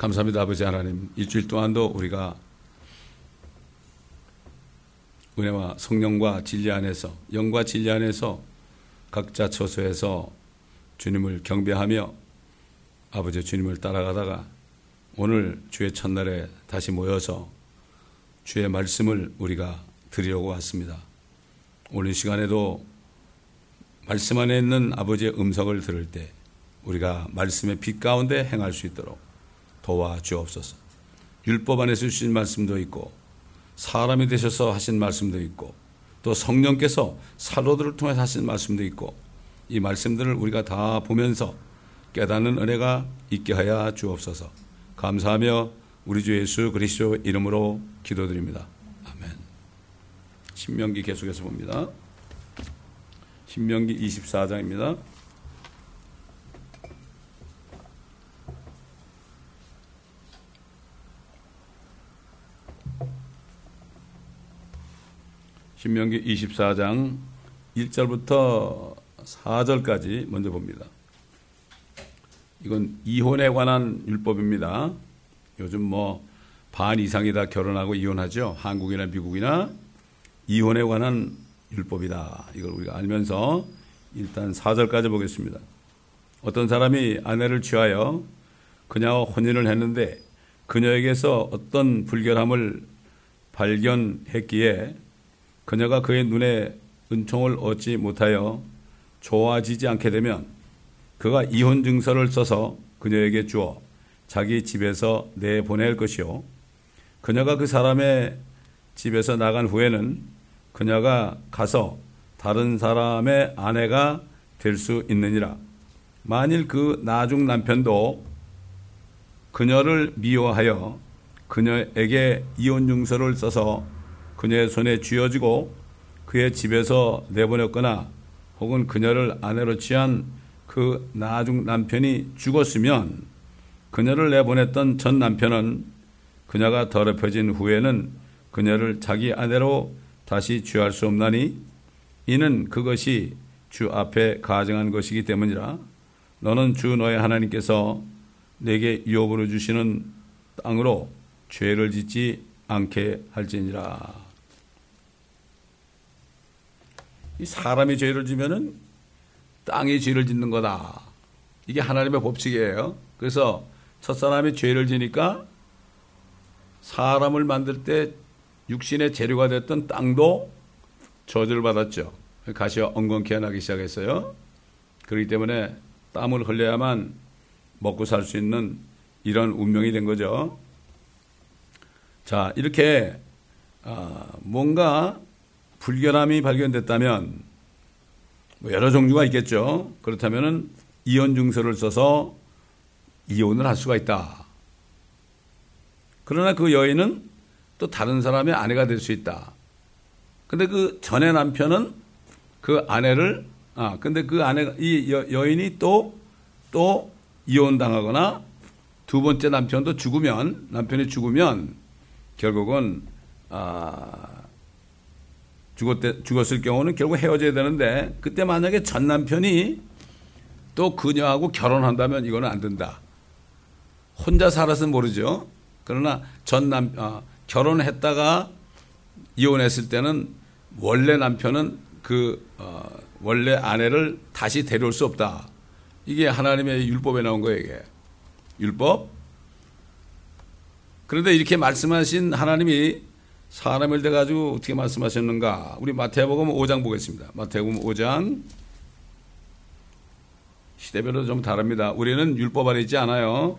감사합니다. 아버지 하나님, 일주일 동안도 우리가 은혜와 성령과 진리 안에서, 영과 진리 안에서 각자 처소에서 주님을 경배하며 아버지 주님을 따라가다가 오늘 주의 첫날에 다시 모여서 주의 말씀을 우리가 드리려고 왔습니다. 오늘 시간에도 말씀 안에 있는 아버지의 음성을 들을 때 우리가 말씀의 빛 가운데 행할 수 있도록 도와주옵소서. 율법 안에서 주신 말씀도 있고 사람이 되셔서 하신 말씀도 있고 또 성령께서 사도들을 통해서 하신 말씀도 있고 이 말씀들을 우리가 다 보면서 깨닫는 은혜가 있게 하여 주옵소서. 감사하며 우리 주 예수 그리스도 이름으로 기도드립니다. 아멘. 신명기 계속해서 봅니다. 신명기 24장입니다. 신명기 24장 1절부터 4절까지 먼저 봅니다. 이건 이혼에 관한 율법입니다. 요즘 반 이상이 다 결혼하고 이혼하죠. 한국이나 미국이나 이혼에 관한 율법이다. 이걸 우리가 알면서 일단 4절까지 보겠습니다. 어떤 사람이 아내를 취하여 그녀와 혼인을 했는데 그녀에게서 어떤 불결함을 발견했기에 그녀가 그의 눈에 은총을 얻지 못하여 좋아지지 않게 되면 그가 이혼 증서를 써서 그녀에게 주어 자기 집에서 내보낼 것이요. 그녀가 그 사람의 집에서 나간 후에는 그녀가 가서 다른 사람의 아내가 될 수 있느니라. 만일 그 나중 남편도 그녀를 미워하여 그녀에게 이혼 증서를 써서 그녀의 손에 쥐어지고 그의 집에서 내보냈거나 혹은 그녀를 아내로 취한 그 나중 남편이 죽었으면 그녀를 내보냈던 전 남편은 그녀가 더럽혀진 후에는 그녀를 자기 아내로 다시 취할 수 없나니 이는 그것이 주 앞에 가증한 것이기 때문이라. 너는 주 너의 하나님께서 내게 유업으로 주시는 땅으로 죄를 짓지 않게 할지니라. 이 사람이 죄를 지면은 땅이 죄를 짓는 거다. 이게 하나님의 법칙이에요. 그래서 첫사람이 죄를 지니까 사람을 만들 때 육신의 재료가 됐던 땅도 저주를 받았죠. 가시와 엉겅퀴가 나기 시작했어요. 그렇기 때문에 땀을 흘려야만 먹고 살 수 있는 이런 운명이 된 거죠. 자, 이렇게 뭔가 불결함이 발견됐다면 여러 종류가 있겠죠. 그렇다면 이혼 증서를 써서 이혼을 할 수가 있다. 그러나 그 여인은 또 다른 사람의 아내가 될 수 있다. 근데 그 전의 남편은 그 아내를 근데 그 아내가 이 여인이 또 이혼당하거나 두 번째 남편도 남편이 죽으면 결국은 죽었을 경우는 결국 헤어져야 되는데 그때 만약에 전 남편이 또 그녀하고 결혼한다면 이거는 안 된다. 혼자 살아서는 모르죠. 그러나 결혼했다가 이혼했을 때는 원래 남편은 원래 아내를 다시 데려올 수 없다. 이게 하나님의 율법에 나온 거예요, 이게. 율법. 그런데 이렇게 말씀하신 하나님이 사람을 대가지고 어떻게 말씀하셨는가? 우리 마태복음 5장 보겠습니다. 마태복음 5장. 시대별로 좀 다릅니다. 우리는 율법 아래 있지 않아요.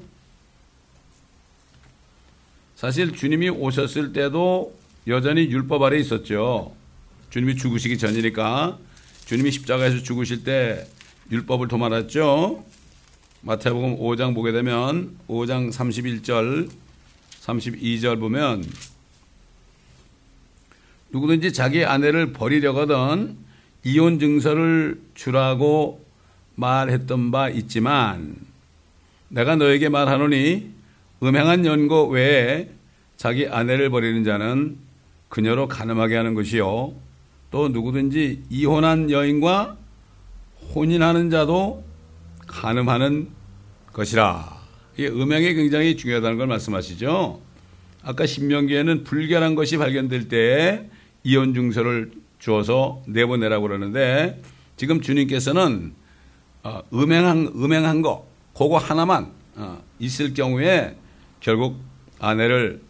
사실 주님이 오셨을 때도 여전히 율법 아래 있었죠. 주님이 죽으시기 전이니까 주님이 십자가에서 죽으실 때 율법을 도말았죠. 마태복음 5장 보게 되면 5장 31절, 32절 보면 누구든지 자기 아내를 버리려거든 이혼 증서를 주라고 말했던 바 있지만 내가 너에게 말하노니 음행한 연고 외에 자기 아내를 버리는 자는 그녀로 간음하게 하는 것이요 또 누구든지 이혼한 여인과 혼인하는 자도 간음하는 것이라. 이게 음행이 굉장히 중요하다는 걸 말씀하시죠. 아까 신명기에는 불결한 것이 발견될 때 이혼 증서를 주어서 내보내라고 그러는데 지금 주님께서는 음행한 거 그거 하나만 있을 경우에 결국 아내에게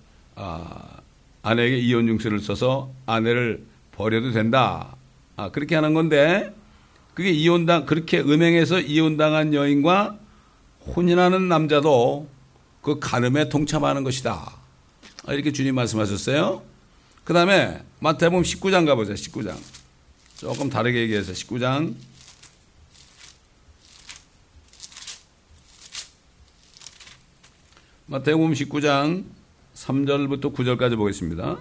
이혼 증서를 써서 아내를 버려도 된다. 그렇게 하는 건데 그게 그렇게 음행해서 이혼당한 여인과 혼인하는 남자도 그 간음에 동참하는 것이다. 이렇게 주님 말씀하셨어요. 그 다음에 마태복음 19장 가보세요. 19장. 조금 다르게 얘기해서 19장. 마태복음 19장 3절부터 9절까지 보겠습니다.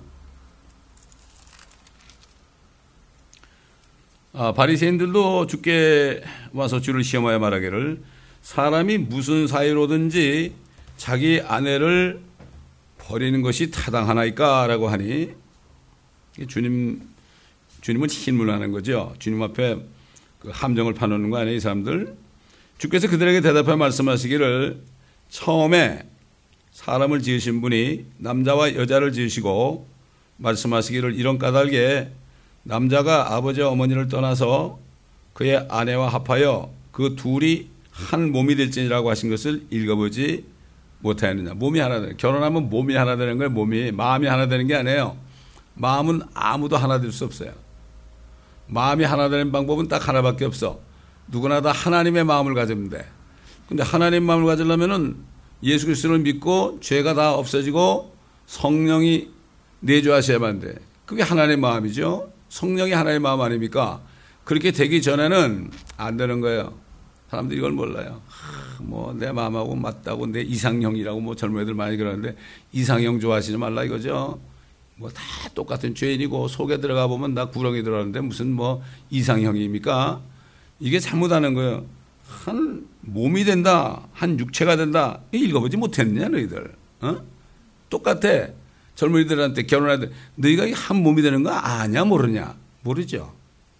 바리새인들도 주께 와서 주를 시험하여 말하기를 사람이 무슨 사유로든지 자기 아내를 버리는 것이 타당하나이까? 라고 하니 주님은 신문하는 거죠. 주님 앞에 그 함정을 파놓는 거 아니에요, 이 사람들. 주께서 그들에게 대답하여 말씀하시기를 처음에 사람을 지으신 분이 남자와 여자를 지으시고 말씀하시기를 이런 까닭에 남자가 아버지와 어머니를 떠나서 그의 아내와 합하여 그 둘이 한 몸이 될지니라고 하신 것을 읽어보지 못하였느냐. 몸이 하나 되는, 결혼하면 몸이 하나 되는 거예요. 마음이 하나 되는 게 아니에요. 마음은 아무도 하나 될 수 없어요. 마음이 하나 되는 방법은 딱 하나밖에 없어. 누구나 다 하나님의 마음을 가지면 돼. 근데 하나님의 마음을 가지려면은 예수 그리스도를 믿고 죄가 다 없어지고 성령이 내주하셔야만 돼. 그게 하나님의 마음이죠. 성령이 하나님의 마음 아닙니까? 그렇게 되기 전에는 안 되는 거예요. 사람들이 이걸 몰라요. 내 마음하고 맞다고 내 이상형이라고 젊은 애들 많이 그러는데 이상형 좋아하시지 말라 이거죠. 다 똑같은 죄인이고 속에 들어가 보면 나 구렁이 들어가는데 무슨 이상형입니까? 이게 잘못하는 거예요. 한 몸이 된다, 한 육체가 된다. 읽어보지 못했느냐 너희들? 똑같아. 젊은이들한테 결혼할 때 너희가 한 몸이 되는 거 아냐 모르냐? 모르죠.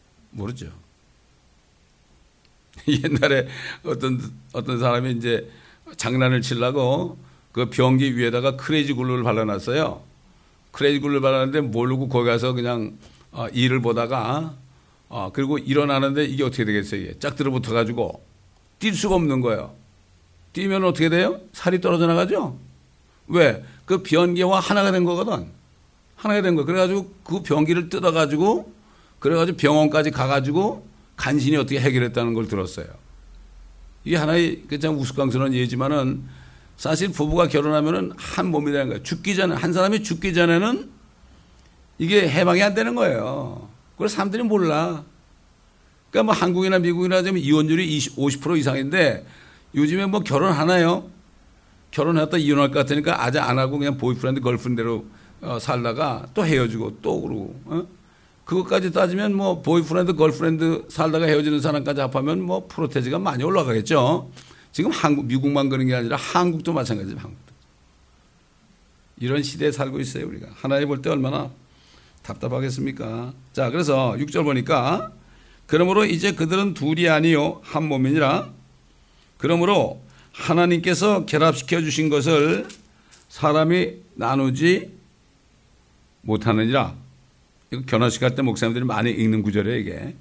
옛날에 어떤 사람이 이제 장난을 치려고 그 변기 위에다가 크레이지 글루를 발라놨어요. 크레이지 글루를 발랐는데 모르고 거기 가서 그냥 일을 보다가 그리고 일어나는데 이게 어떻게 되겠어요? 이게 짝 들어붙어 가지고 뛸 수가 없는 거예요. 뛰면 어떻게 돼요? 살이 떨어져 나가죠? 왜? 그 변기와 하나가 된 거거든. 하나가 된 거. 그래가지고 그 변기를 뜯어가지고 그래가지고 병원까지 가가지고 간신히 어떻게 해결했다는 걸 들었어요. 이게 하나의 참 우스꽝스러운 예지만은 사실 부부가 결혼하면은 한 몸이 되는 거예요. 죽기 전에, 한 사람이 죽기 전에는 이게 해방이 안 되는 거예요. 그걸 사람들이 몰라. 그러니까 한국이나 미국이나 지금 이혼율이 50% 이상인데 요즘에 결혼하나요? 결혼했다 이혼할 것 같으니까 아직 안 하고 그냥 보이프렌드, 걸프렌드로 살다가 또 헤어지고 또 그러고. 그것까지 따지면 보이프렌드, 걸프렌드 살다가 헤어지는 사람까지 합하면 프로테지가 많이 올라가겠죠. 지금 미국만 그런 게 아니라 한국도 마찬가지예요. 한국도. 이런 시대에 살고 있어요, 우리가. 하나님 볼 때 얼마나 답답하겠습니까? 자, 그래서 6절 보니까 그러므로 이제 그들은 둘이 아니요 한 몸이니라. 그러므로 하나님께서 결합시켜 주신 것을 사람이 나누지 못하느니라. 이거 결혼식 할 때 목사님들이 많이 읽는 구절이에요, 이게.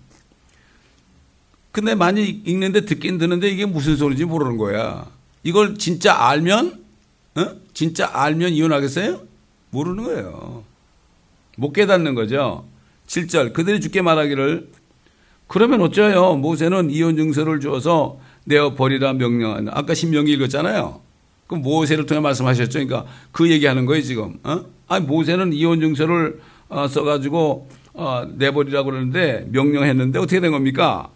근데 많이 읽는데 듣긴 듣는데 이게 무슨 소리인지 모르는 거야. 이걸 진짜 알면 이혼하겠어요? 모르는 거예요. 못 깨닫는 거죠. 7절 그들이 주께 말하기를 그러면 어쩌요? 모세는 이혼 증서를 주어서 내어 버리라 명령한다. 아까 신명기 읽었잖아요. 그 모세를 통해 말씀하셨죠. 그러니까 그 얘기하는 거예요 지금. 모세는 이혼 증서를 써가지고 내버리라고 그러는데 명령했는데 어떻게 된 겁니까?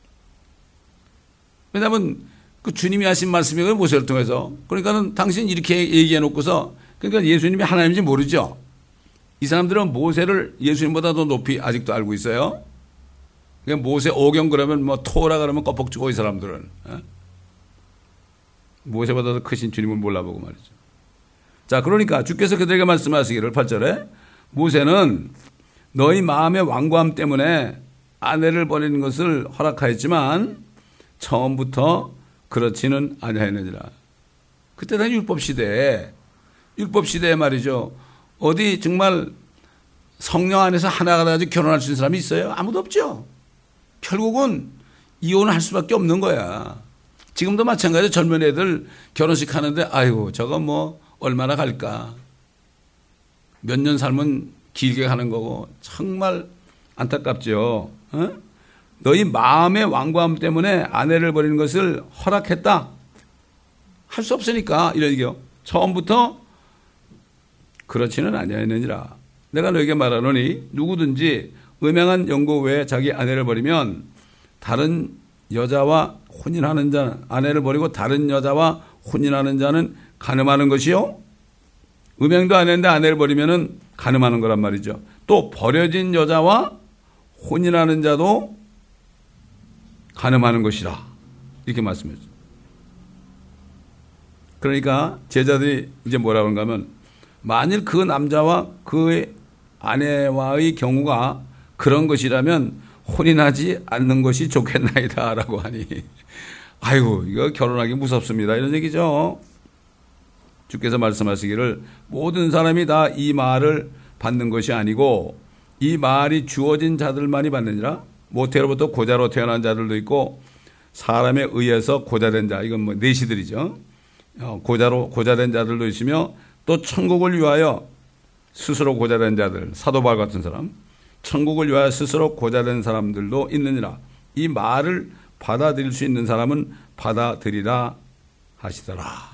왜냐하면 그 주님이 하신 말씀이거든요. 모세를 통해서. 그러니까는 당신 이렇게 얘기해 놓고서 그러니까 예수님이 하나님인지 모르죠. 이 사람들은 모세를 예수님보다 더 높이 아직도 알고 있어요. 그러니까 모세 오경 그러면 토라 그러면 껍벅주고 이 사람들은. 모세보다 더 크신 주님을 몰라보고 말이죠. 자, 그러니까 주께서 그들에게 말씀하시기를 8절에 모세는 너희 마음의 완고함 때문에 아내를 버리는 것을 허락하였지만 처음부터 그렇지는 아니하였느니라. 그때 다 율법 시대에 말이죠. 어디 정말 성령 안에서 하나가 돼가지고 결혼할 수 있는 사람이 있어요? 아무도 없죠. 결국은 이혼을 할 수밖에 없는 거야. 지금도 마찬가지로 젊은 애들 결혼식 하는데 아이고 저거 뭐 얼마나 갈까. 몇 년 살면 길게 가는 거고 정말 안타깝죠. 어? 너희 마음의 완고함 때문에 아내를 버리는 것을 허락했다. 할 수 없으니까 이런 얘기요. 처음부터 그렇지는 아니하였느니라. 내가 너에게 말하노니 누구든지 음행한 연고 외에 자기 아내를 버리면 다른 여자와 혼인하는 자는 아내를 버리고 다른 여자와 혼인하는 자는 간음하는 것이요. 음행도 안 했는데 아내를 버리면은 간음하는 거란 말이죠. 또 버려진 여자와 혼인하는 자도 간음하는 것이라. 이렇게 말씀했죠. 그러니까 제자들이 이제 뭐라고 하는가 하면 만일 그 남자와 그 아내와의 경우가 그런 것이라면 혼인하지 않는 것이 좋겠나이다 라고 하니 아이고 이거 결혼하기 무섭습니다 이런 얘기죠. 주께서 말씀하시기를 모든 사람이 다 이 말을 받는 것이 아니고 이 말이 주어진 자들만이 받느니라. 모태로부터 고자로 태어난 자들도 있고 사람에 의해서 고자된 자, 이건 뭐 내시들이죠. 고자된 자들도 있으며 또 천국을 위하여 스스로 고자된 자들, 사도 바울 같은 사람, 천국을 위하여 스스로 고자된 사람들도 있느니라. 이 말을 받아들일 수 있는 사람은 받아들이라 하시더라.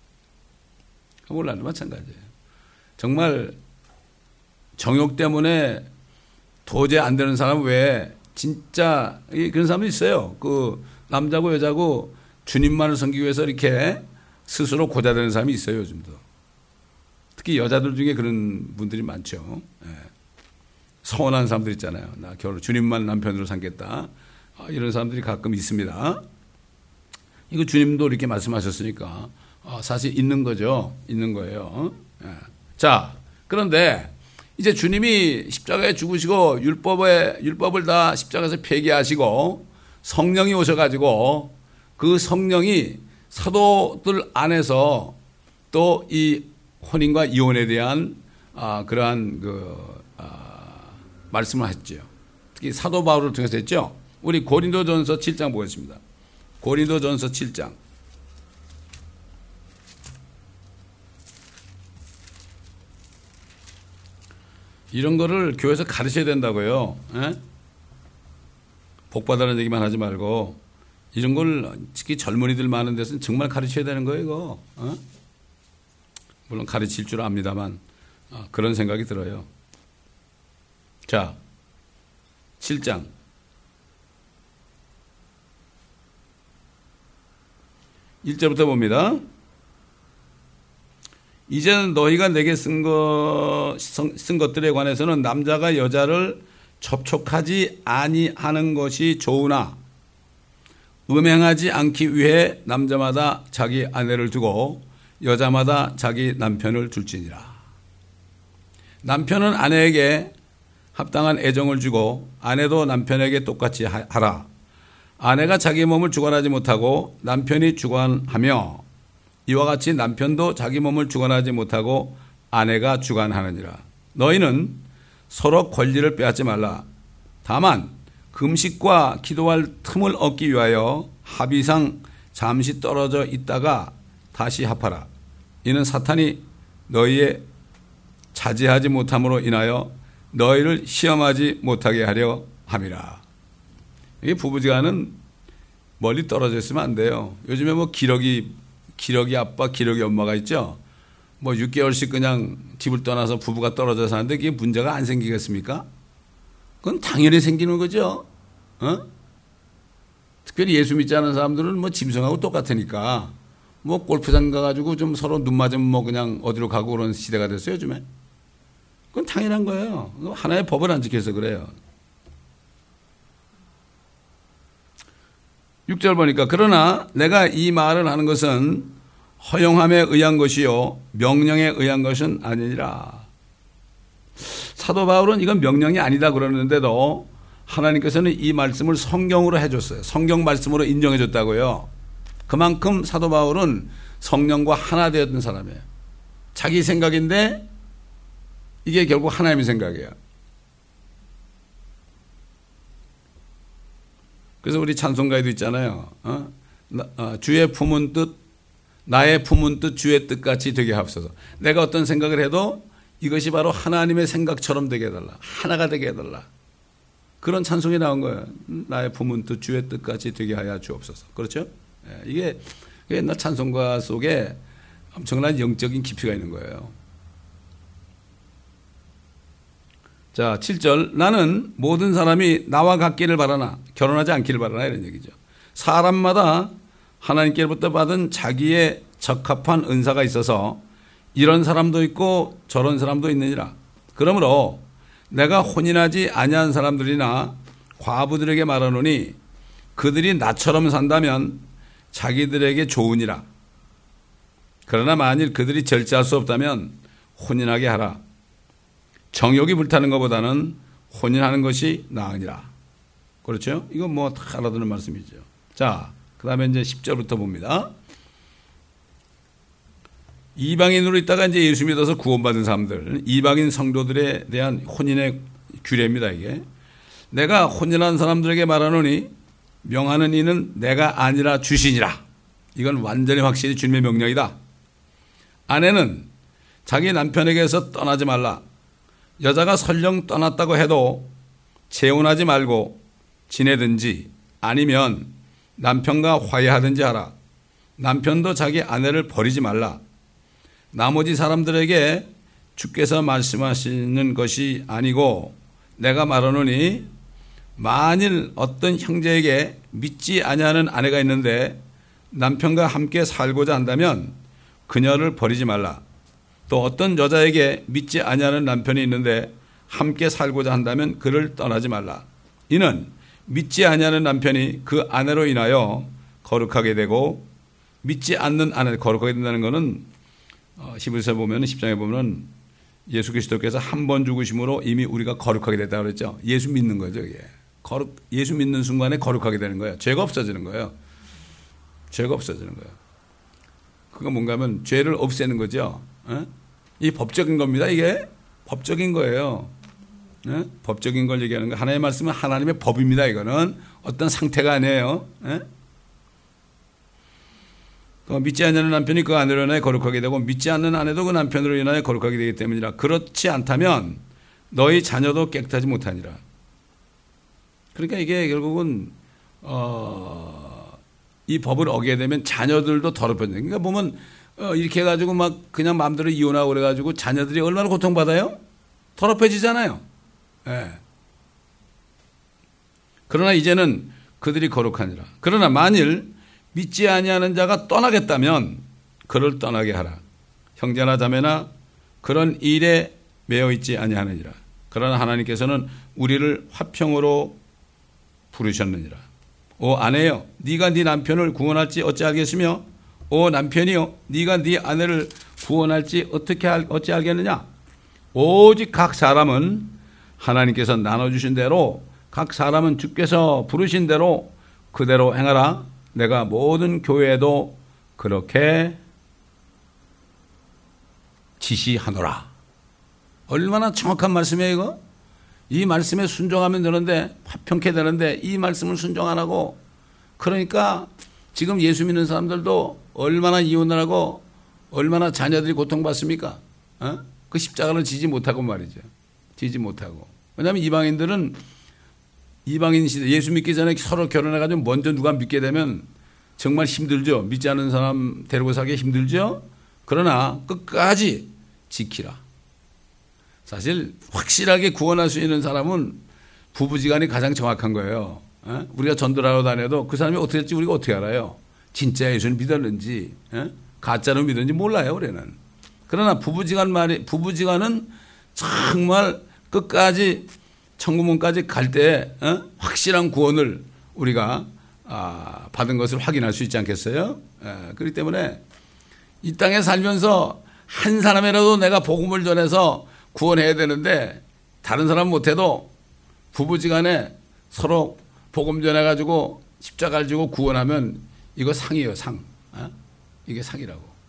몰라도 마찬가지예요. 정말 정욕 때문에 도저히 안 되는 사람 외에 진짜 그런 사람도 있어요. 그 남자고 여자고 주님만을 섬기기 위해서 이렇게 스스로 고자되는 사람이 있어요. 요즘도. 특히 여자들 중에 그런 분들이 많죠. 예. 서운한 사람들 있잖아요. 나 주님만 남편으로 삼겠다. 이런 사람들이 가끔 있습니다. 이거 주님도 이렇게 말씀하셨으니까 사실 있는 거죠. 있는 거예요. 예. 자, 그런데 이제 주님이 십자가에 죽으시고 율법을 다 십자가에서 폐기하시고 성령이 오셔가지고 그 성령이 사도들 안에서 또 이 혼인과 이혼에 대한 그러한 말씀을 했죠. 특히 사도 바울을 통해서 했죠. 우리 고린도전서 7장 보겠습니다. 고린도전서 7장. 이런 거를 교회에서 가르쳐야 된다고요. 에? 복 받아라는 얘기만 하지 말고 이런 걸 특히 젊은이들 많은 데서는 정말 가르쳐야 되는 거예요. 이거. 어? 물론 가르칠 줄 압니다만 그런 생각이 들어요. 자, 7장. 1절부터 봅니다. 이제는 너희가 내게 쓴 것들에 관해서는 남자가 여자를 접촉하지 아니하는 것이 좋으나 음행하지 않기 위해 남자마다 자기 아내를 두고 여자마다 자기 남편을 둘지니라. 남편은 아내에게 합당한 애정을 주고 아내도 남편에게 똑같이 하라. 아내가 자기 몸을 주관하지 못하고 남편이 주관하며 이와 같이 남편도 자기 몸을 주관하지 못하고 아내가 주관하느니라. 너희는 서로 권리를 빼앗지 말라. 다만 금식과 기도할 틈을 얻기 위하여 합의상 잠시 떨어져 있다가 다시 합하라. 이는 사탄이 너희의 자제하지 못함으로 인하여 너희를 시험하지 못하게 하려 함이라. 이 부부지간은 멀리 떨어져 있으면 안 돼요. 요즘에 뭐 기러기 아빠, 기러기 엄마가 있죠. 뭐 6개월씩 그냥 집을 떠나서 부부가 떨어져 사는데 그게 문제가 안 생기겠습니까? 그건 당연히 생기는 거죠. 특별히 예수 믿지 않은 사람들은 뭐 짐승하고 똑같으니까 뭐 골프장 가가지고 좀 서로 눈 맞으면 뭐 그냥 어디로 가고 그런 시대가 됐어요, 요즘에. 그건 당연한 거예요. 하나의 법을 안 지켜서 그래요. 6절 보니까 그러나 내가 이 말을 하는 것은 허용함에 의한 것이요 명령에 의한 것은 아니니라. 사도 바울은 이건 명령이 아니다 그러는데도 하나님께서는 이 말씀을 성경으로 해줬어요. 성경 말씀으로 인정해줬다고요. 그만큼 사도 바울은 성령과 하나 되었던 사람이에요. 자기 생각인데 이게 결국 하나님의 생각이에요. 그래서 우리 찬송가에도 있잖아요. 주의 품은 뜻, 나의 품은 뜻, 주의 뜻같이 되게 하옵소서. 내가 어떤 생각을 해도 이것이 바로 하나님의 생각처럼 되게 해달라. 하나가 되게 해달라. 그런 찬송이 나온 거예요. 나의 품은 뜻, 주의 뜻같이 되게 하여 주옵소서. 그렇죠? 이게 옛날 찬송가 속에 엄청난 영적인 깊이가 있는 거예요. 자, 7절. 나는 모든 사람이 나와 같기를 바라나 결혼하지 않기를 바라나 이런 얘기죠. 사람마다 하나님께로부터 받은 자기의 적합한 은사가 있어서 이런 사람도 있고 저런 사람도 있느니라. 그러므로 내가 혼인하지 아니한 사람들이나 과부들에게 말하노니 그들이 나처럼 산다면 자기들에게 좋으니라. 그러나 만일 그들이 절제할 수 없다면 혼인하게 하라. 정욕이 불타는 것보다는 혼인하는 것이 나으니라. 그렇죠? 이건 뭐 다 알아듣는 말씀이죠. 자, 그 다음에 이제 10절부터 봅니다. 이방인으로 있다가 이제 예수 믿어서 구원받은 사람들, 이방인 성도들에 대한 혼인의 규례입니다, 이게. 내가 혼인한 사람들에게 말하노니 명하는 이는 내가 아니라 주시니라. 이건 완전히 확실히 주님의 명령이다. 아내는 자기 남편에게서 떠나지 말라. 여자가 설령 떠났다고 해도 재혼하지 말고 지내든지 아니면 남편과 화해하든지 하라. 남편도 자기 아내를 버리지 말라. 나머지 사람들에게 주께서 말씀하시는 것이 아니고 내가 말하노니 만일 어떤 형제에게 믿지 아니하는 아내가 있는데 남편과 함께 살고자 한다면 그녀를 버리지 말라. 또 어떤 여자에게 믿지 아니하는 남편이 있는데 함께 살고자 한다면 그를 떠나지 말라. 이는 믿지 아니하는 남편이 그 아내로 인하여 거룩하게 되고 믿지 않는 아내 거룩하게 된다는 것은 히브리서에 보면 10장에 보면 예수 그리스도께서 한 번 죽으심으로 이미 우리가 거룩하게 됐다고 그랬죠. 예수 믿는 거죠. 이게. 예수 믿는 순간에 거룩하게 되는 거예요. 죄가 없어지는 거예요. 죄가 없어지는 거예요. 그거 뭔가 하면 죄를 없애는 거죠. 이 법적인 겁니다. 이게 법적인 거예요. 법적인 걸 얘기하는 거. 하나님의 말씀은 하나님의 법입니다. 이거는 어떤 상태가 아니에요. 믿지 않는 남편이 그 아내로 인하여 거룩하게 되고 믿지 않는 아내도 그 남편으로 인하여 거룩하게 되기 때문이라. 그렇지 않다면 너희 자녀도 깨끗하지 못하니라. 그러니까 이게 결국은 이 법을 어기게 되면 자녀들도 더럽혀져요. 그러니까 보면 이렇게 해가지고 막 그냥 마음대로 이혼하고 그래가지고 자녀들이 얼마나 고통받아요? 더럽혀지잖아요. 예. 그러나 이제는 그들이 거룩하니라. 그러나 만일 믿지 아니하는 자가 떠나겠다면 그를 떠나게 하라. 형제나 자매나 그런 일에 매여 있지 아니하느니라. 그러나 하나님께서는 우리를 화평으로 부르셨느니라. 오 아내여, 네가 네 남편을 구원할지 어찌 알겠으며 오 남편이여, 네가 네 아내를 구원할지 어찌 알겠느냐. 오직 각 사람은 하나님께서 나눠주신 대로 각 사람은 주께서 부르신 대로 그대로 행하라. 내가 모든 교회에도 그렇게 지시하노라. 얼마나 정확한 말씀이에요, 이거? 이 말씀에 순종하면 되는데, 화평케 되는데, 이 말씀을 순종 안 하고, 그러니까 지금 예수 믿는 사람들도 얼마나 이혼을 하고, 얼마나 자녀들이 고통받습니까? 그 십자가를 지지 못하고 말이죠. 지지 못하고. 왜냐하면 이방인 시대, 예수 믿기 전에 서로 결혼해가지고 먼저 누가 믿게 되면 정말 힘들죠. 믿지 않는 사람 데리고 살기 힘들죠. 그러나 끝까지 지키라. 사실 확실하게 구원할 수 있는 사람은 부부지간이 가장 정확한 거예요. 우리가 전도하러 다녀도 그 사람이 어떻게 될지 우리가 어떻게 알아요? 진짜 예수를 믿었는지 가짜로 믿었는지 몰라요, 우리는. 그러나 부부지간은 정말 끝까지 천국문까지 갈 때 확실한 구원을 우리가 받은 것을 확인할 수 있지 않겠어요? 그렇기 때문에 이 땅에 살면서 한 사람이라도 내가 복음을 전해서 구원해야 되는데 다른 사람 못해도 부부지간에 서로 복음 전해가지고 십자가를 지고 구원하면 이거 상이에요, 상. 이게 상이라고.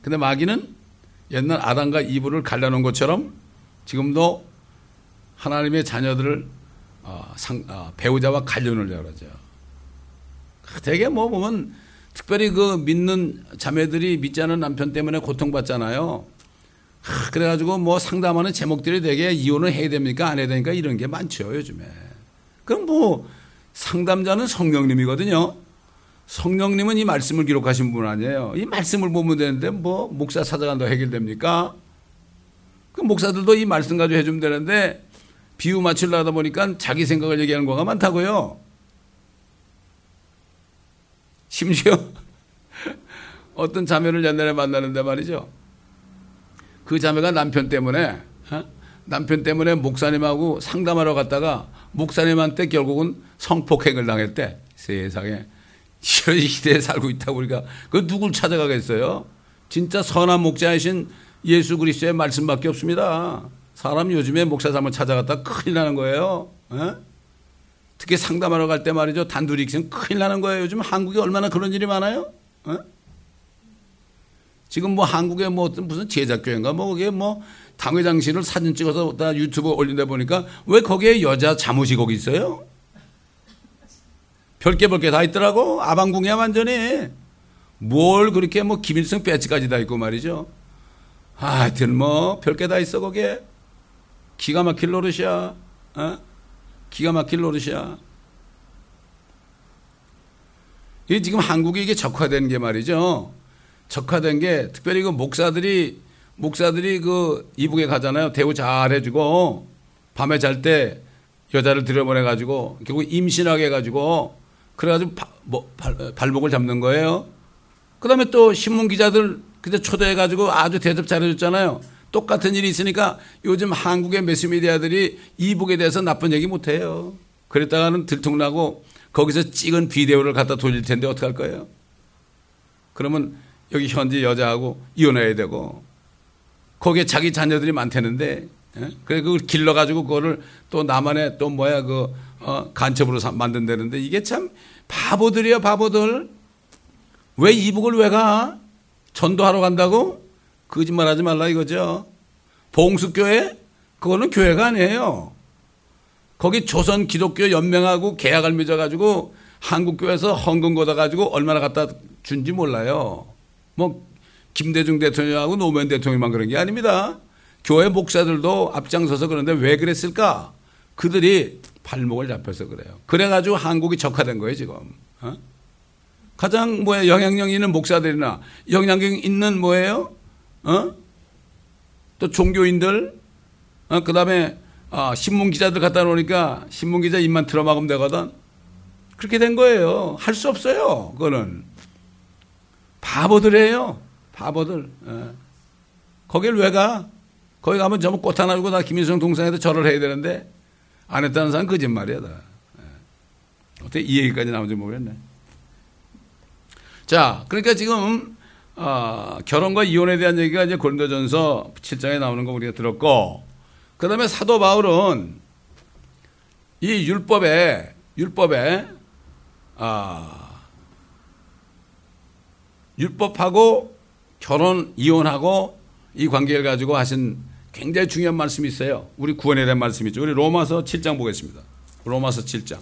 근데 마귀는 옛날 아담과 이브를 갈라놓은 것처럼 지금도 하나님의 자녀들을 배우자와 갈려놓으려고 그러죠. 되게 뭐 보면 특별히 그 믿는 자매들이 믿지 않은 남편 때문에 고통받잖아요. 그래가지고 뭐 상담하는 제목들이 되게 이혼을 해야 됩니까? 안 해야 되니까 이런 게 많죠, 요즘에. 그럼 뭐 상담자는 성령님이거든요. 성령님은 이 말씀을 기록하신 분 아니에요. 이 말씀을 보면 되는데 뭐 목사 찾아간다고 해결됩니까? 그 목사들도 이 말씀 가지고 해주면 되는데 비유 맞추려고 하다 보니까 자기 생각을 얘기하는 거가 많다고요. 심지어 어떤 자매를 옛날에 만나는데 말이죠. 그 자매가 남편 때문에 목사님하고 상담하러 갔다가 목사님한테 결국은 성폭행을 당했대. 세상에 이런 시대에 살고 있다고 우리가 그 누굴 찾아가겠어요? 진짜 선한 목자이신 예수 그리스도의 말씀밖에 없습니다. 사람 요즘에 목사 잘못 찾아갔다 큰일 나는 거예요. 특히 상담하러 갈 때 말이죠. 단둘이 있으면 큰일 나는 거예요. 요즘 한국에 얼마나 그런 일이 많아요? 지금 뭐 한국에 뭐 어떤 무슨 제작교회인가 뭐 거기에 뭐 당회장실을 사진 찍어서 다 유튜브에 올린다 보니까 왜 거기에 여자 잠옷이 거기 있어요? 별게 다 있더라고. 아방궁이야 완전히. 뭘 그렇게 뭐 김일성 배지까지 다 있고 말이죠. 하여튼 뭐 별게 다 있어 거기에. 기가 막힐 노릇이야. 기가 막힐 노릇이야. 이게 지금 한국에 이게 적화된 게 말이죠. 적화된 게 특별히 그 목사들이 그 이북에 가잖아요. 대우 잘 해주고 밤에 잘 때 여자를 들여보내가지고 결국 임신하게 해가지고 그래가지고 발목을 잡는 거예요. 그 다음에 또 신문 기자들 그때 초대해가지고 아주 대접 잘해줬잖아요. 똑같은 일이 있으니까 요즘 한국의 매스미디어들이 이북에 대해서 나쁜 얘기 못해요. 그랬다가는 들통나고 거기서 찍은 비디오를 갖다 돌릴 텐데 어떡할 거예요? 그러면 여기 현지 여자하고 이혼해야 되고 거기에 자기 자녀들이 많다는데 그래 그걸 길러가지고 그거를 또 나만의 또 뭐야 간첩으로 만든다는데 이게 참 바보들이야 바보들. 왜 이북을 왜 가? 전도하러 간다고? 거짓말하지 말라 이거죠. 봉수교회? 그거는 교회가 아니에요. 거기 조선 기독교 연맹하고 계약을 맺어가지고 한국교회에서 헌금 걷어가지고 얼마나 갖다 준지 몰라요. 뭐 김대중 대통령하고 노무현 대통령만 그런 게 아닙니다. 교회 목사들도 앞장서서 그런데 왜 그랬을까? 그들이 발목을 잡혀서 그래요. 그래가지고 한국이 적화된 거예요 지금. 가장 영향력 있는 목사들이나 영향력 있는 뭐예요? 또 종교인들, 그 다음에 신문 기자들 갖다 놓으니까 신문 기자 입만 틀어막으면 되거든. 그렇게 된 거예요. 할 수 없어요. 그거는 바보들이에요. 바보들. 거길 왜 가? 거기 가면 전부 꽃 하나 주고 나 김일성 동상에도 절을 해야 되는데 안 했다는 사람 거짓말이야. 어떻게 이 얘기까지 나오는지 모르겠네. 자, 그러니까 지금 결혼과 이혼에 대한 얘기가 이제 고린도전서 7장에 나오는 거 우리가 들었고, 그 다음에 사도 바울은 이 율법에 율법하고 결혼, 이혼하고 이 관계를 가지고 하신 굉장히 중요한 말씀이 있어요. 우리 구원에 대한 말씀이 있죠. 우리 로마서 7장 보겠습니다. 로마서 7장.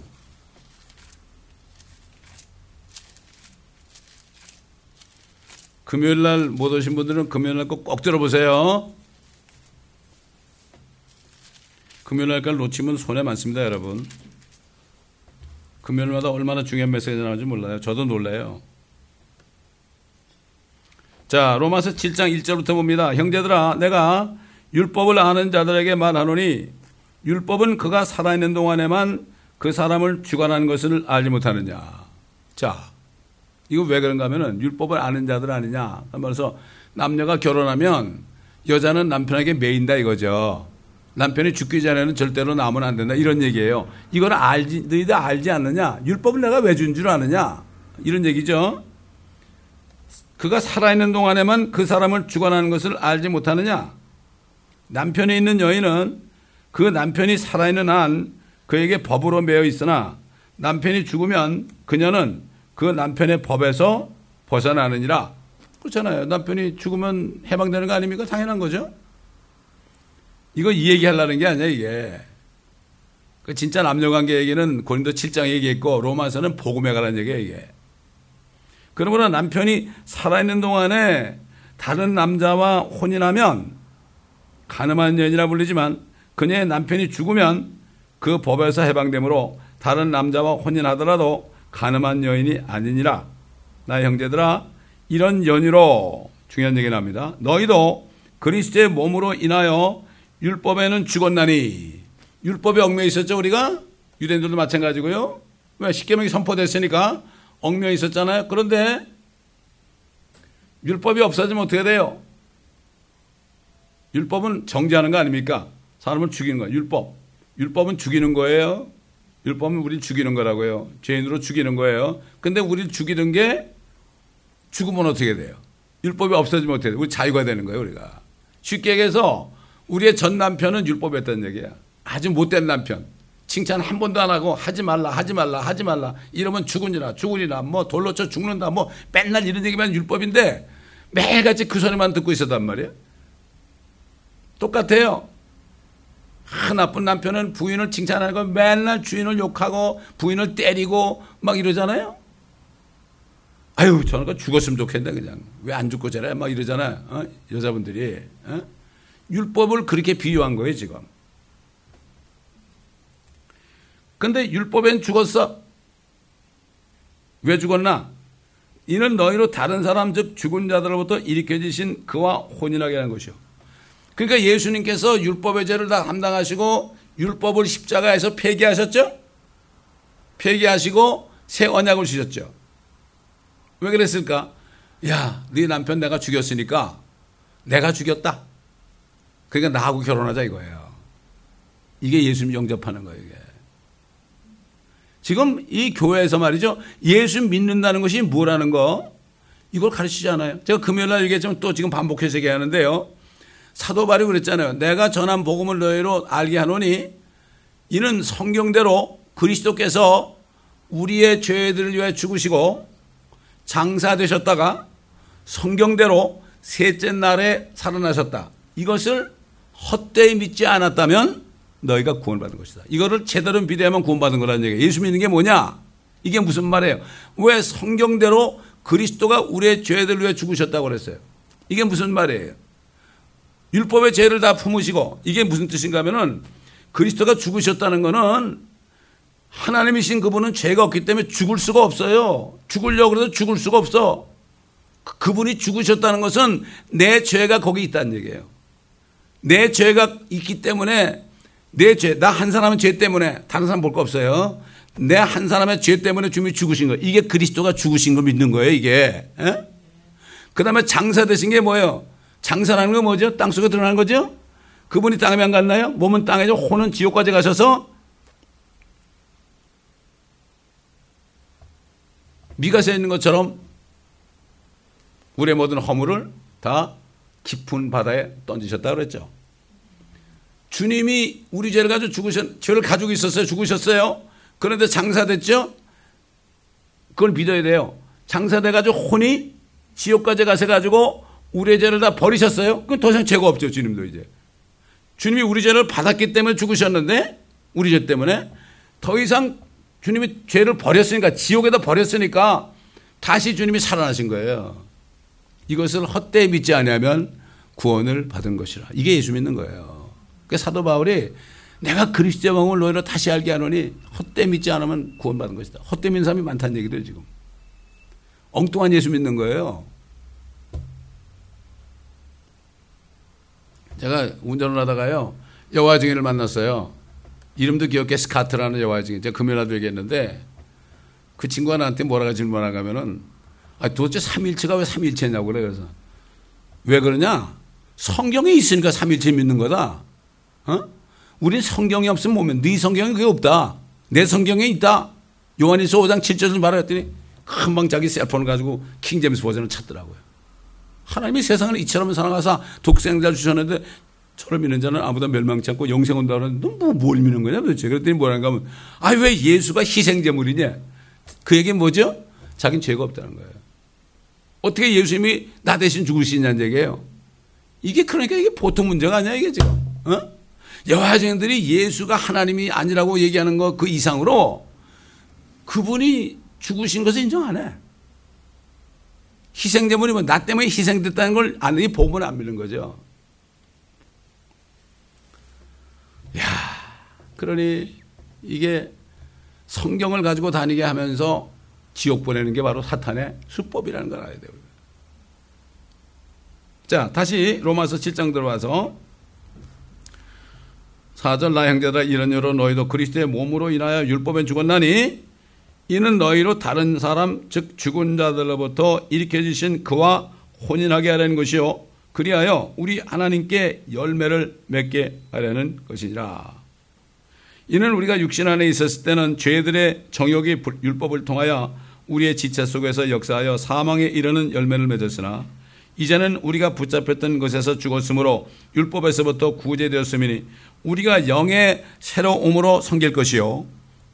금요일 날 못 오신 분들은 금요일 날 꼭 들어보세요. 금요일 날까지 놓치면 손해 많습니다, 여러분. 금요일마다 얼마나 중요한 메시지가 나오는지 몰라요. 저도 놀라요. 자, 로마서 7장 1절부터 봅니다. 형제들아, 내가 율법을 아는 자들에게 말하노니 율법은 그가 살아있는 동안에만 그 사람을 주관하는 것을 알지 못하느냐. 자, 이거 왜 그런가 하면은 율법을 아는 자들 아니냐. 그래서 남녀가 결혼하면 여자는 남편에게 매인다 이거죠. 남편이 죽기 전에는 절대로 나오면 안 된다 이런 얘기예요. 이걸 너희들 알지 않느냐? 율법을 내가 왜 준 줄 아느냐? 이런 얘기죠. 그가 살아있는 동안에만 그 사람을 주관하는 것을 알지 못하느냐? 남편이 있는 여인은 그 남편이 살아있는 한 그에게 법으로 매여 있으나 남편이 죽으면 그녀는 그 남편의 법에서 벗어나느니라. 그렇잖아요. 남편이 죽으면 해방되는 거 아닙니까? 당연한 거죠. 이거 이 얘기 하려는 게 아니야, 이게. 그 진짜 남녀관계 얘기는 고린도 7장 얘기했고 로마서는 복음에 관한 얘기야, 이게. 그러므로 남편이 살아있는 동안에 다른 남자와 혼인하면 간음한 여인이라 불리지만 그녀의 남편이 죽으면 그 법에서 해방되므로 다른 남자와 혼인하더라도 간음한 여인이 아니니라. 나의 형제들아, 이런 연유로 중요한 얘기를 합니다. 너희도 그리스도의 몸으로 인하여 율법에는 죽었나니. 율법에 얽매여 있었죠, 우리가? 유대인들도 마찬가지고요. 왜? 십계명이 선포됐으니까 얽매여 있었잖아요. 그런데 율법이 없어지면 어떻게 돼요? 율법은 정죄하는 거 아닙니까? 사람을 죽이는 거예요. 율법은 죽이는 거예요. 율법은 우리를 죽이는 거라고요. 죄인으로 죽이는 거예요. 근데 우리를 죽이는 게 죽으면 어떻게 돼요? 율법이 없어지면 어떻게 돼요? 우리 자유가 되는 거예요, 우리가. 쉽게 얘기해서 우리의 전 남편은 율법이었다는 얘기야. 아주 못된 남편. 칭찬 한 번도 안 하고 하지 말라. 이러면 죽으리라. 뭐 돌로 쳐 죽는다. 뭐 맨날 이런 얘기만 율법인데 매일같이 그 소리만 듣고 있었단 말이에요. 똑같아요. 나쁜 남편은 부인을 칭찬하고 맨날 주인을 욕하고 부인을 때리고 막 이러잖아요. 아유, 저는 죽었으면 좋겠네, 그냥. 왜 안 죽고 저래? 막 이러잖아요. 여자분들이. 율법을 그렇게 비유한 거예요, 지금. 근데 율법엔 죽었어. 왜 죽었나? 이는 너희로 다른 사람, 즉 죽은 자들로부터 일으켜지신 그와 혼인하게 하는 것이요. 그러니까 예수님께서 율법의 죄를 다 감당하시고 율법을 십자가에서 폐기하셨죠? 폐기하시고 새 언약을 주셨죠. 왜 그랬을까? 야, 네 남편 내가 죽였으니까 내가 죽였다. 그러니까 나하고 결혼하자 이거예요. 이게 예수님 영접하는 거예요, 이게. 지금 이 교회에서 말이죠. 예수 믿는다는 것이 뭐라는 거? 이걸 가르치지 않아요. 제가 금요일 날 얘기했지만 또 지금 반복해서 얘기하는데요. 사도 바울이 그랬잖아요. 내가 전한 복음을 너희로 알게 하노니 이는 성경대로 그리스도께서 우리의 죄들을 위해 죽으시고 장사되셨다가 성경대로 셋째 날에 살아나셨다. 이것을 헛되이 믿지 않았다면 너희가 구원받은 것이다. 이거를 제대로 믿어야만 구원받은 거라는 얘기예요. 예수 믿는 게 뭐냐? 이게 무슨 말이에요? 왜 성경대로 그리스도가 우리의 죄들을 위해 죽으셨다고 그랬어요? 이게 무슨 말이에요? 율법의 죄를 다 품으시고 이게 무슨 뜻인가 하면은 그리스도가 죽으셨다는 거는 하나님이신 그분은 죄가 없기 때문에 죽을 수가 없어요. 죽으려고 해도 죽을 수가 없어. 그분이 죽으셨다는 것은 내 죄가 거기 있다는 얘기예요. 내 죄가 있기 때문에 내 죄, 나 한 사람의 죄 때문에 다른 사람 볼 거 없어요. 내 한 사람의 죄 때문에 주님이 죽으신 거예요. 이게 그리스도가 죽으신 걸 믿는 거예요, 이게. 그 다음에 장사되신 게 뭐예요? 장사라는 건 뭐죠? 땅속에 드러나는 거죠? 그분이 땅에 안 갔나요? 몸은 땅이죠. 혼은 지옥까지 가셔서 미가 새 있는 것처럼 우리의 모든 허물을 다 깊은 바다에 던지셨다고 그랬죠. 주님이 우리 죄를 가지고 죄를 가지고 있었어요. 죽으셨어요. 그런데 장사됐죠? 그걸 믿어야 돼요. 장사돼가지고 혼이 지옥까지 가셔가지고 우리의 죄를 다 버리셨어요. 그건 더 이상 죄가 없죠. 주님도 이제. 주님이 우리 죄를 받았기 때문에 죽으셨는데 우리 죄 때문에 더 이상 주님이 죄를 버렸으니까 지옥에다 버렸으니까 다시 주님이 살아나신 거예요. 이것을 헛되이 믿지 아니하면 구원을 받은 것이라. 이게 예수 믿는 거예요. 그러니까 사도 바울이 내가 그리스도의 마음을 너희로 다시 알게 하노니 헛되이 믿지 않으면 구원받은 것이다. 헛되이 믿는 사람이 많다는 얘기를 지금. 엉뚱한 예수 믿는 거예요. 제가 운전을 하다가요. 여호와 증인을 만났어요. 이름도 기억해. 스카트라는 여호와 증인. 제가 금요일에도 얘기했는데 그 친구가 나한테 뭐라고 질문하가 하면은 도대체 삼일체가 왜 삼일체냐고 그래. 그래서 왜 그러냐? 성경에 있으니까 삼일체 믿는 거다. 우린 성경이 없으면 뭐면 네 성경에 그게 없다. 내 성경에 있다. 요한일서 5장 7절을 말했더니 금방 자기 셀폰을 가지고 킹제임스 버전을 찾더라고요. 하나님이 세상을 이처럼 사랑하사 독생자를 주셨는데 저를 믿는 자는 아무도 멸망치 않고 영생 온다고 하는데 너 뭘 믿는 거냐 도대체. 그랬더니 뭐라는가 하면 왜 예수가 희생제물이냐. 그 얘기는 뭐죠? 자기는 죄가 없다는 거예요. 어떻게 예수님이 나 대신 죽을 수 있냐는 얘기예요. 이게 그러니까 이게 보통 문제가 아니야 이게 지금. 여호와쟁이들이 예수가 하나님이 아니라고 얘기하는 거 그 이상으로 그분이 죽으신 것을 인정 안 해. 희생제물이 뭐 나 때문에 희생됐다는 걸 아니 보면 안 믿는 거죠. 야, 그러니 이게 성경을 가지고 다니게 하면서 지옥 보내는 게 바로 사탄의 수법이라는 걸 알아야 돼요. 자, 다시 로마서 7장 들어와서 4절 나 형제들아 이런 여로 너희도 그리스도의 몸으로 인하여 율법에 죽었나니 이는 너희로 다른 사람 즉 죽은 자들로부터 일으켜 주신 그와 혼인하게 하려는 것이요 그리하여 우리 하나님께 열매를 맺게 하려는 것이니라. 이는 우리가 육신 안에 있었을 때는 죄들의 정욕이 율법을 통하여 우리의 지체 속에서 역사하여 사망에 이르는 열매를 맺었으나 이제는 우리가 붙잡혔던 것에서 죽었으므로 율법에서부터 구제되었음이니 우리가 영의 새로움으로 섬길 것이요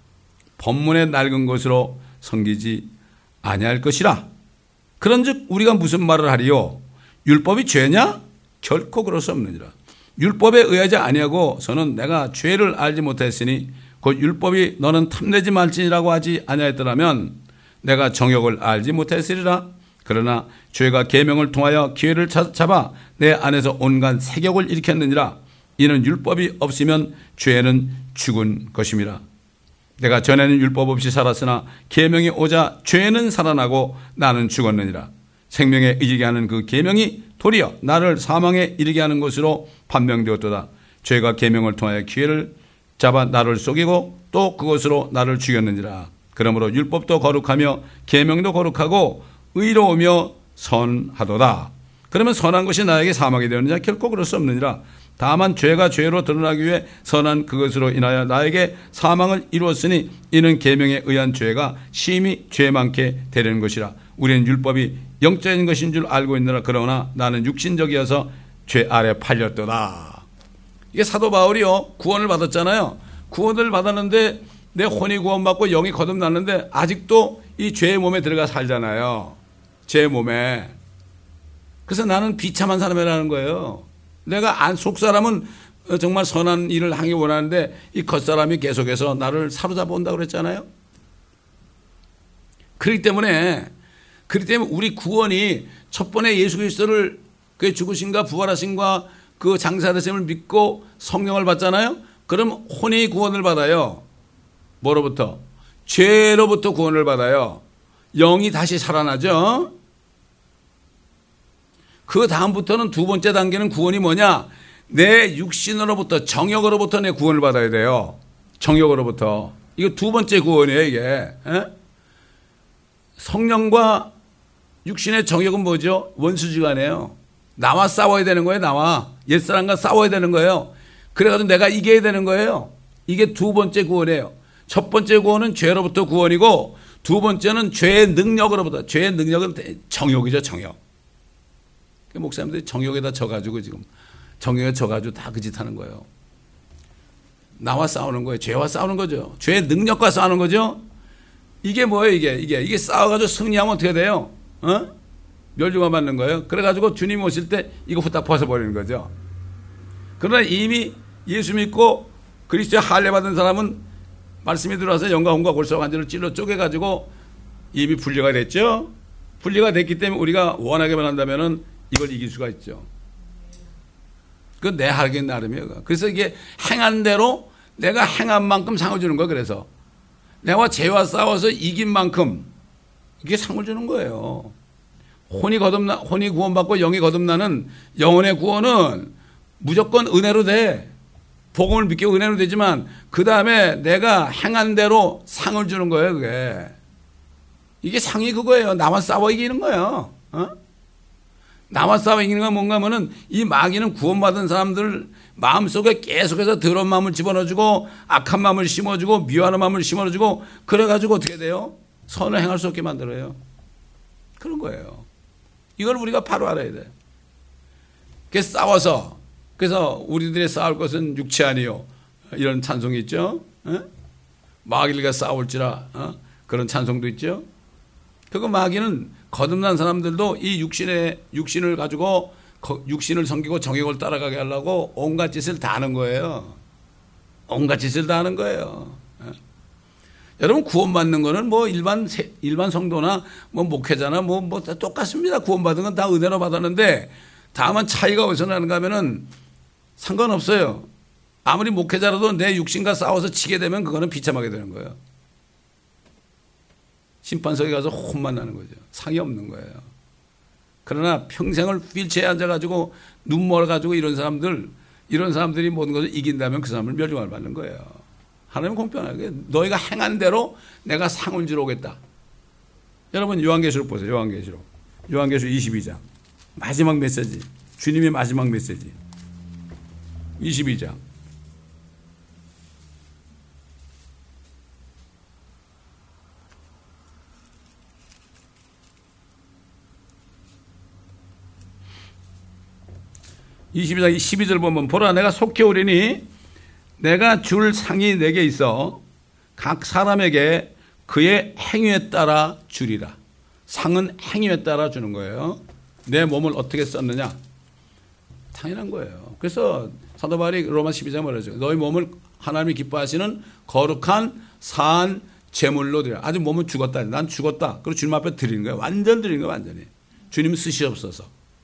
법문의 낡은 것으로 섬기지 아니할 것이라. 그런즉 우리가 무슨 말을 하리요? 율법이 죄냐? 결코 그럴 수 없느니라. 율법에 의하지 아니하고서는 내가 죄를 알지 못했으니 곧 율법이 너는 탐내지 말지니라고 하지 아니하였더라면 내가 정욕을 알지 못했으리라. 그러나 죄가 계명을 통하여 기회를 잡아 내 안에서 온갖 세욕을 일으켰느니라. 이는 율법이 없으면 죄는 죽은 것임이라. 내가 전에는 율법 없이 살았으나 계명이 오자 죄는 살아나고 나는 죽었느니라. 생명에 이르게 하는 그 계명이 도리어 나를 사망에 이르게 하는 것으로 판명되었도다. 죄가 계명을 통하여 기회를 잡아 나를 속이고 또 그것으로 나를 죽였느니라. 그러므로 율법도 거룩하며 계명도 거룩하고 의로우며 선하도다. 그러면 선한 것이 나에게 사망이 되었느냐? 결코 그럴 수 없느니라. 다만 죄가 죄로 드러나기 위해 선한 그것으로 인하여 나에게 사망을 이루었으니 이는 계명에 의한 죄가 심히 죄 많게 되려는 것이라. 우리는 율법이 영적인 것인 줄 알고 있느라 그러나 나는 육신적이어서 죄 아래 팔렸도다. 이게 사도 바울이요 구원을 받았잖아요. 구원을 받았는데 내 혼이 구원받고 영이 거듭났는데 아직도 이 죄의 몸에 들어가 살잖아요. 죄의 몸에. 그래서 나는 비참한 사람이라는 거예요. 내가 속사람은 정말 선한 일을 하기 원하는데 이 겉사람이 계속해서 나를 사로잡아 온다고 그랬잖아요. 그렇기 때문에 우리 구원이 첫 번에 예수 그리스도를 그의 죽으심과 부활하심과 그 장사되심을 믿고 성령을 받잖아요. 그럼 혼이 구원을 받아요. 뭐로부터? 죄로부터 구원을 받아요. 영이 다시 살아나죠. 그 다음부터는 두 번째 단계는 구원이 뭐냐? 내 육신으로부터 정욕으로부터 내 구원을 받아야 돼요. 정욕으로부터. 이거 두 번째 구원이에요 이게. 에? 성령과 육신의 정욕은 뭐죠? 원수지간이에요. 나와 싸워야 되는 거예요. 나와. 옛사람과 싸워야 되는 거예요. 그래가지고 내가 이겨야 되는 거예요. 이게 두 번째 구원이에요. 첫 번째 구원은 죄로부터 구원이고 두 번째는 죄의 능력으로부터. 죄의 능력은 정욕이죠. 정욕. 목사님들이 정욕에다 져가지고 지금 정욕에 져가지고 다 그 짓 하는 거예요. 나와 싸우는 거예요. 죄와 싸우는 거죠. 죄의 능력과 싸우는 거죠. 이게 뭐예요 이게 싸워가지고 승리하면 어떻게 돼요? 멸류관 받는 거예요. 그래가지고 주님 오실 때 이거 후딱 벗어버리는 거죠. 그러나 이미 예수 믿고 그리스도의 할례 받은 사람은 말씀이 들어와서 영과 혼과 골수와 관절을 찔러 쪼개가지고 이미 분리가 됐죠. 분리가 됐기 때문에 우리가 원하게만 한다면은 이걸 이길 수가 있죠. 그건 내 하기 나름이에요. 그래서 이게 행한 대로 내가 행한 만큼 상을 주는 거예요. 그래서 내가 죄와 싸워서 이긴 만큼 이게 상을 주는 거예요. 혼이 구원받고 영이 거듭나는 영혼의 구원은 무조건 은혜로 돼. 복음을 믿게 은혜로 되지만 그 다음에 내가 행한 대로 상을 주는 거예요. 그게. 이게 상이 그거예요. 나와 싸워 이기는 거예요. 나와 싸워 이기는 건 뭔가 하면은 이 마귀는 구원받은 사람들 마음속에 계속해서 더러운 마음을 집어넣어주고 악한 마음을 심어주고 미워하는 마음을 심어주고 그래가지고 어떻게 돼요? 선을 행할 수 없게 만들어요. 그런 거예요. 이걸 우리가 바로 알아야 돼. 그래서 싸워서 그래서 우리들이 싸울 것은 육체 아니요 이런 찬송이 있죠. 마귀들과 싸울지라 그런 찬송도 있죠. 그리고 마귀는 거듭난 사람들도 이 육신을 가지고 육신을 섬기고 정욕을 따라가게 하려고 온갖 짓을 다 하는 거예요. 온갖 짓을 다 하는 거예요. 여러분 구원받는 거는 뭐 일반 성도나 뭐 목회자나 뭐 똑같습니다. 구원받은 건 다 은혜로 받았는데 다만 차이가 어디서 나는가 하면은 상관없어요. 아무리 목회자라도 내 육신과 싸워서 지게 되면 그거는 비참하게 되는 거예요. 심판석에 가서 혼만 나는 거죠. 상이 없는 거예요. 그러나 평생을 휠체어에 앉아가지고 눈 멀어가지고 이런 사람들이 모든 것을 이긴다면 그 사람을 멸종을 받는 거예요. 하나님 공평하게 너희가 행한 대로 내가 상을 주러 오겠다. 여러분 요한계시록 보세요. 요한계시록 22장 마지막 메시지, 주님의 마지막 메시지 22장. (22장) 12절 보면 보라 내가 속히 오리니 내가 줄 상이 내게 있어 각 사람에게 그의 행위에 따라 주리라. 상은 행위에 따라 주는 거예요. 내 몸을 어떻게 썼느냐 당연한 거예요. 그래서 사도 바울이 로마 12장 말하죠. 너희 몸을 하나님이 기뻐하시는 거룩한 산 제물로 드려. 아직 몸은 죽었다. 난 죽었다. 그리고 주님 앞에 드리는 거예요. 완전 드리는 거예요. 완전히. 주님 쓰시옵소서.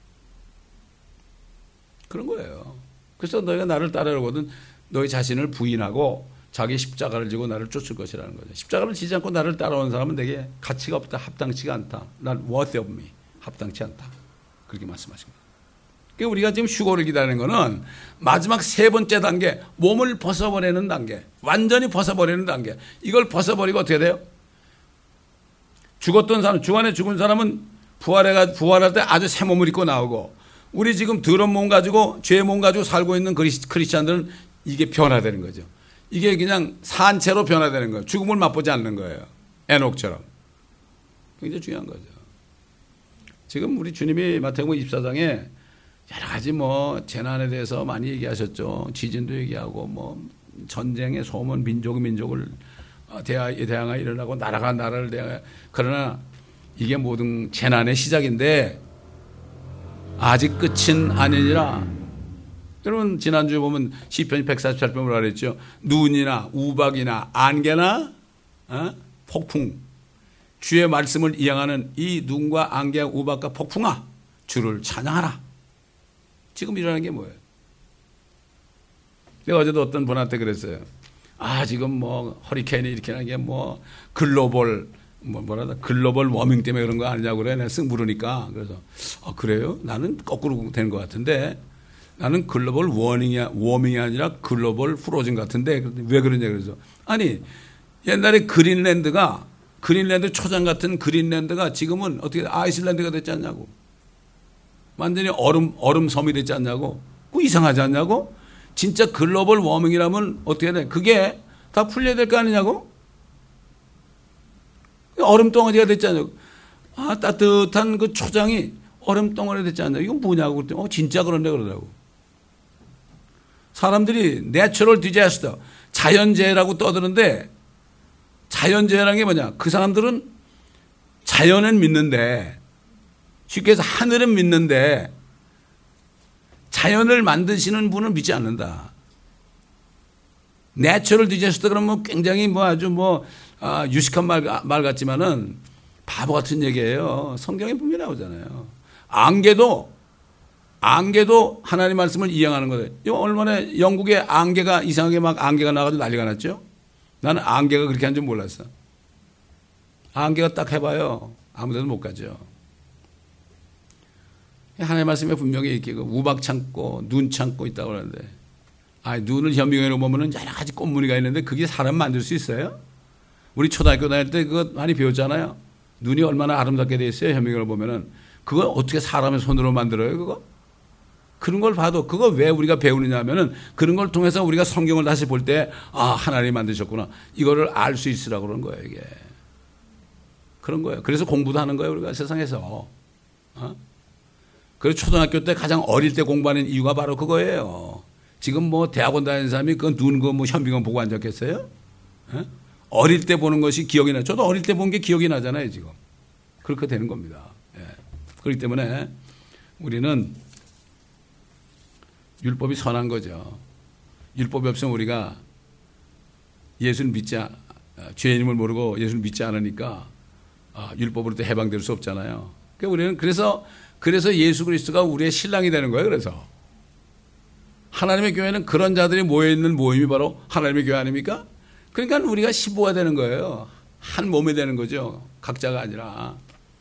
그런 거예요. 그래서 너희가 나를 따르거든 너희 자신을 부인하고 자기 십자가를 지고 나를 쫓을 것이라는 거죠. 십자가를 지지 않고 나를 따라오는 사람은 내게 가치가 없다. 합당치가 않다. 난 worthy of me. 합당치 않다. 그렇게 말씀하십니다. 그러니까 우리가 지금 휴거를 기다리는 거는 마지막 세 번째 단계, 몸을 벗어버리는 단계, 완전히 벗어버리는 단계. 이걸 벗어버리고 어떻게 돼요? 죽었던 사람, 주안에 죽은 사람은 부활할 때 아주 새 몸을 입고 나오고, 우리 지금 더러운 몸 가지고 죄의 몸 가지고 살고 있는 크리스찬들은 이게 변화되는 거죠. 이게 그냥 산채로 변화되는 거예요. 죽음을 맛보지 않는 거예요. 에녹처럼. 굉장히 중요한 거죠. 지금 우리 주님이 마태복음 24장에 여러 가지 뭐 재난에 대해서 많이 얘기하셨죠. 지진도 얘기하고 뭐 전쟁의 소문, 민족을 대항하여 일어나고 나라가 나라를 대항하여. 그러나 이게 모든 재난의 시작인데 아직 끝은 아니니라. 여러분 지난주에 보면 시편 148편 뭐라 그랬죠. 눈이나 우박이나 안개나 폭풍, 주의 말씀을 이행하는 이 눈과 안개와 우박과 폭풍아 주를 찬양하라. 지금 일어나는 게 뭐예요? 내가 어제도 어떤 분한테 그랬어요. 지금 뭐 허리케인이 이렇게 하는 게 뭐 글로벌 워밍 때문에 그런 거 아니냐고 그래. 내가 쓱 물으니까. 그래서 그래요? 나는 거꾸로 되는 것 같은데 나는 글로벌 워밍이 아니라 글로벌 프로즌 같은데 왜 그러냐 그래서 아니 옛날에 그린랜드 초장 같은 그린랜드가 지금은 어떻게 아이슬란드가 됐지 않냐고. 완전히 얼음 섬이 됐지 않냐고. 그거 이상하지 않냐고. 진짜 글로벌 워밍이라면 어떻게 돼? 그게 다 풀려야 될 거 아니냐고. 얼음 덩어리가 됐지 않냐고. 따뜻한 그 초장이 얼음 덩어리가 됐지 않냐고. 이건 뭐냐고 그랬더니 진짜 그런데 그러더라고. 사람들이 내추럴 디자스터, 자연재해라고 떠드는데 자연재해라는 게 뭐냐. 그 사람들은 자연은 믿는데 쉽게 해서 하늘은 믿는데 자연을 만드시는 분은 믿지 않는다. 내추럴 디자스터 그러면 굉장히 아주 유식한 말 같지만은 바보 같은 얘기예요. 성경에 분명히 나오잖아요. 안개도 하나님 말씀을 이행하는 거예요. 이거 얼마나 영국에 안개가 이상하게 안개가 나가지고 난리가 났죠? 나는 안개가 그렇게 한 줄 몰랐어. 안개가 딱 해봐요. 아무데도 못 가죠. 하나님 말씀에 분명히 이렇게 우박 참고 눈 참고 있다고 그러는데 눈을 현미경으로 보면은 여러 가지 꽃무늬가 있는데 그게 사람 만들 수 있어요? 우리 초등학교 다닐 때 그거 많이 배웠잖아요. 눈이 얼마나 아름답게 돼 있어요. 현미경으로 보면은 그걸 어떻게 사람의 손으로 만들어요? 그거? 그런 걸 봐도 그거 왜 우리가 배우느냐 하면은 그런 걸 통해서 우리가 성경을 다시 볼 때 하나님이 만드셨구나. 이거를 알 수 있으라고 그런 거예요. 이게. 그런 거예요. 그래서 공부도 하는 거예요. 우리가 세상에서. 그래서 초등학교 때 가장 어릴 때 공부하는 이유가 바로 그거예요. 지금 대학원 다니는 사람이 현미경 보고 앉았겠어요? 어릴 때 보는 것이 기억이 나. 저도 어릴 때 본 게 기억이 나잖아요, 지금. 그렇게 되는 겁니다. 예. 그렇기 때문에 우리는 율법이 선한 거죠. 율법이 없으면 우리가 예수를 죄인임을 모르고 예수를 믿지 않으니까 율법으로도 해방될 수 없잖아요. 그러니까 우리는 그래서 예수 그리스도가 우리의 신랑이 되는 거예요. 그래서 하나님의 교회는 그런 자들이 모여있는 모임이 바로 하나님의 교회 아닙니까? 그러니까 우리가 신부가 되는 거예요. 한 몸이 되는 거죠. 각자가 아니라.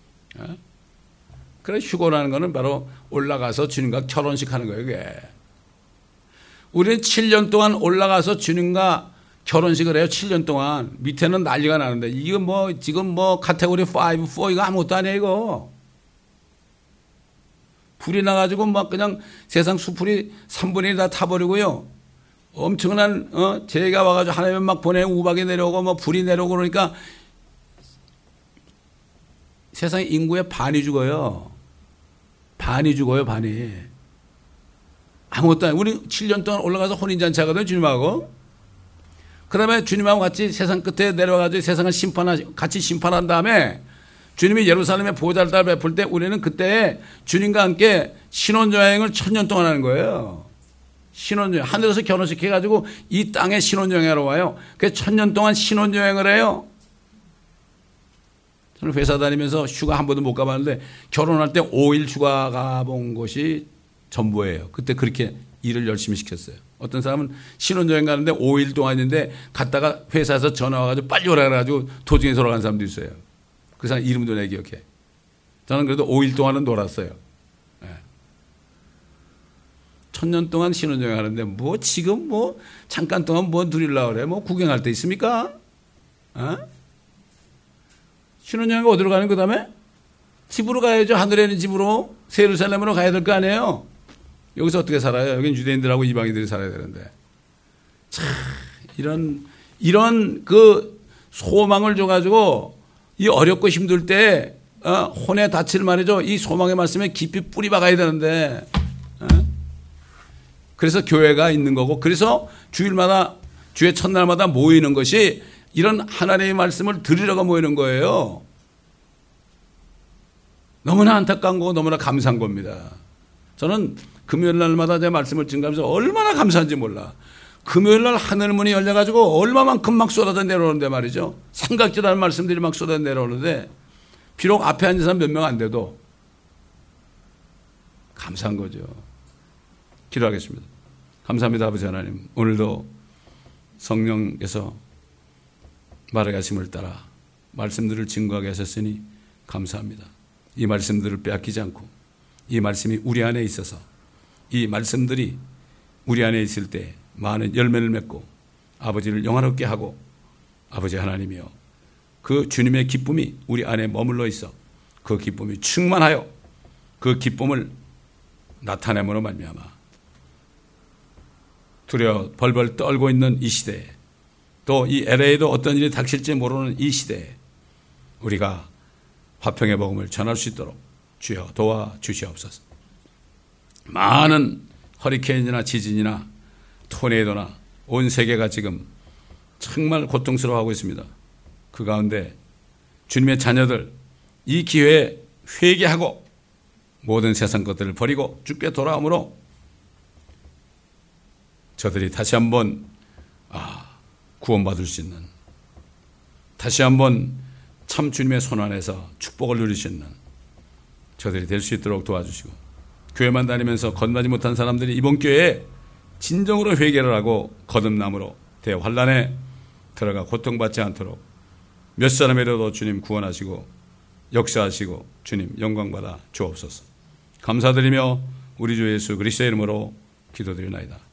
그래서 휴거라는 거는 바로 올라가서 주님과 결혼식 하는 거예요. 그게. 우리는 7년 동안 올라가서 주님과 결혼식을 해요. 7년 동안. 밑에는 난리가 나는데 이거 지금 카테고리 5, 4 이거 아무것도 아니에요. 이거. 불이 나가지고 그냥 세상 수풀이 3분의 1 다 타버리고요. 엄청난 재해가 와가지고 하나님 막 보내고 우박이 내려오고 불이 내려오고 그러니까 세상 인구의 반이 죽어요. 반이 죽어요. 반이. 아무것도 아니에요. 우리 7년 동안 올라가서 혼인잔치 하거든요. 주님하고. 그 다음에 주님하고 같이 세상 끝에 내려와가지고 세상을 같이 심판한 다음에 주님이 예루살렘에 보호자를 베풀 때 우리는 그때 주님과 함께 신혼여행을 1000년 동안 하는 거예요. 신혼여행. 하늘에서 결혼식 해가지고 이 땅에 신혼여행하러 와요. 그래서 1000년 동안 신혼여행을 해요. 저는 회사 다니면서 휴가 한 번도 못 가봤는데 결혼할 때 5일 휴가 가본 곳이 전부예요. 그때 그렇게 일을 열심히 시켰어요. 어떤 사람은 신혼여행 가는데 5일 동안 있는데 갔다가 회사에서 전화 와가지고 빨리 오라 그래가지고 도중에 돌아간 사람도 있어요. 그 사람 이름도 내 기억해. 저는 그래도 5일 동안은 놀았어요. 네. 1000년 동안 신혼여행 하는데 지금 잠깐 동안 누리려고 그래. 구경할 데 있습니까? 신혼여행 어디로 가는 그 다음에? 집으로 가야죠. 하늘에 있는 집으로. 예루살렘으로 가야 될 거 아니에요. 여기서 어떻게 살아요? 여기는 유대인들하고 이방인들이 살아야 되는데. 참, 이런 소망을 줘가지고 이 어렵고 힘들 때 혼에 닫힐 말이죠. 이 소망의 말씀에 깊이 뿌리 박아야 되는데 그래서 교회가 있는 거고 그래서 주일마다 주의 첫날마다 모이는 것이 이런 하나님의 말씀을 들으려고 모이는 거예요. 너무나 안타까운 거고 너무나 감사한 겁니다. 저는 금요일 날마다 제 말씀을 증가하면서 얼마나 감사한지 몰라. 금요일 날 하늘문이 열려가지고 얼마만큼 막 쏟아져 내려오는데 말이죠. 생각지도 않은 말씀들이 막 쏟아져 내려오는데 비록 앞에 앉은 사람 몇 명 안 돼도 감사한 거죠. 기도하겠습니다. 감사합니다. 아버지 하나님. 오늘도 성령께서 말하심을 따라 말씀들을 증거하게 하셨으니 감사합니다. 이 말씀들을 빼앗기지 않고 이 말씀이 우리 안에 있어서 이 말씀들이 우리 안에 있을 때 많은 열매를 맺고 아버지를 영화롭게 하고 아버지 하나님이여 그 주님의 기쁨이 우리 안에 머물러 있어 그 기쁨이 충만하여 그 기쁨을 나타냄으로 말미암아 두려워 벌벌 떨고 있는 이 시대에 또 이 LA에도 어떤 일이 닥칠지 모르는 이 시대에 우리가 화평의 복음을 전할 수 있도록 주여 도와주시옵소서. 많은 허리케인이나 지진이나 토네이도나 온 세계가 지금 정말 고통스러워하고 있습니다. 그 가운데 주님의 자녀들 이 기회에 회개하고 모든 세상 것들을 버리고 주께 돌아오므로 저들이 다시 한번 구원받을 수 있는 다시 한번 참 주님의 손 안에서 축복을 누릴 수 있는 저들이 될 수 있도록 도와주시고 교회만 다니면서 건너지 못한 사람들이 이번 기회에 진정으로 회개를 하고 거듭남으로 대환란에 들어가 고통받지 않도록 몇 사람이라도 주님 구원하시고 역사하시고 주님 영광받아 주옵소서. 감사드리며 우리 주 예수 그리스도의 이름으로 기도드리나이다.